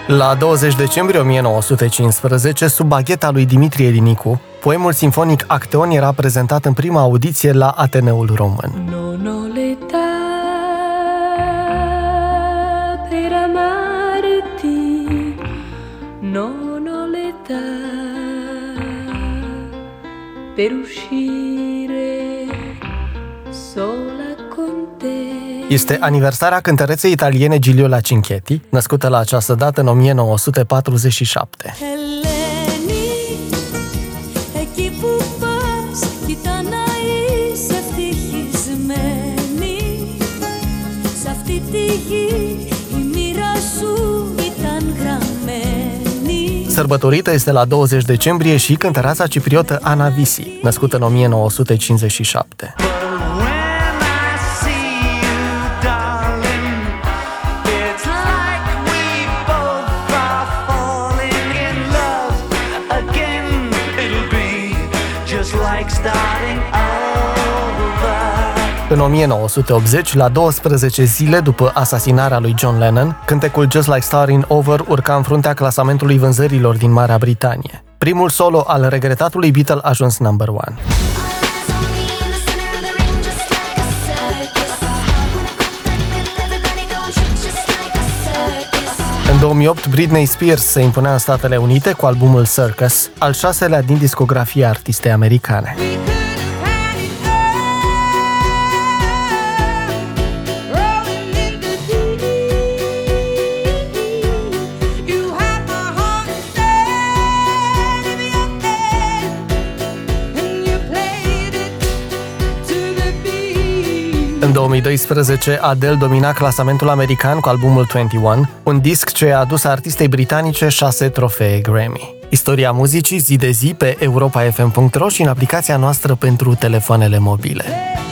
La 20 decembrie 1915, sub bagheta lui Dimitrie Elinicu, poemul sinfonic Acteon era prezentat în prima audiție la Ateneul Român. Non ho l'età per amarti, non ho l'età per uscire sola con te. Este aniversarea cântăreței italiene Gigliola Cinchetti, născută la această dată în 1947. Sărbătorită este la 20 decembrie și cântăreața cipriotă Ana Visi, născută în 1957. În 1980, la 12 zile după asasinarea lui John Lennon, cântecul Just Like Starting Over urca în fruntea clasamentului vânzărilor din Marea Britanie. Primul solo al regretatului Beatle a ajuns number 1. În 2008, Britney Spears se impunea în Statele Unite cu albumul Circus, al 6-lea din discografia artistei americane. În 2012, Adele domina clasamentul american cu albumul 21, un disc ce a adus artistei britanice 6 trofee Grammy. Istoria muzicii zi de zi pe europafm.ro și în aplicația noastră pentru telefoanele mobile.